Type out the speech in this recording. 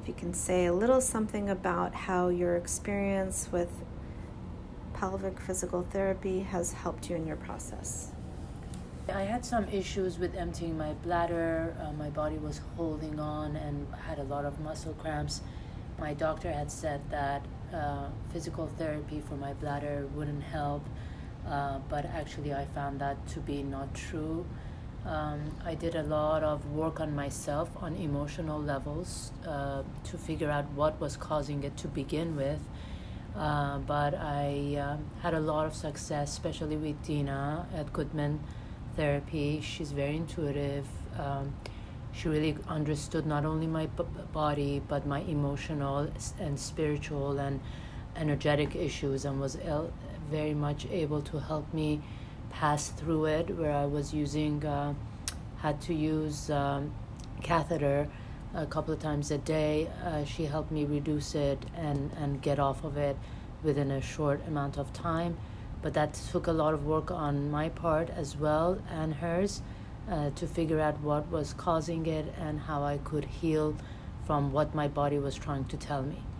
if you can say a little something about how your experience with pelvic physical therapy has helped you in your process. I had some issues with emptying my bladder. My body was holding on and had a lot of muscle cramps. My doctor had said that physical therapy for my bladder wouldn't help, but actually I found that to be not true. I did a lot of work on myself on emotional levels to figure out what was causing it to begin with. But I had a lot of success, especially with Dina at Goodman Therapy. She's very intuitive. She really understood not only my body, but my emotional and spiritual and energetic issues, and was very much able to help me pass through it, where I was had to use catheter a couple of times a day. She helped me reduce it and get off of it within a short amount of time. But that took a lot of work on my part as well, and hers, to figure out what was causing it and how I could heal from what my body was trying to tell me.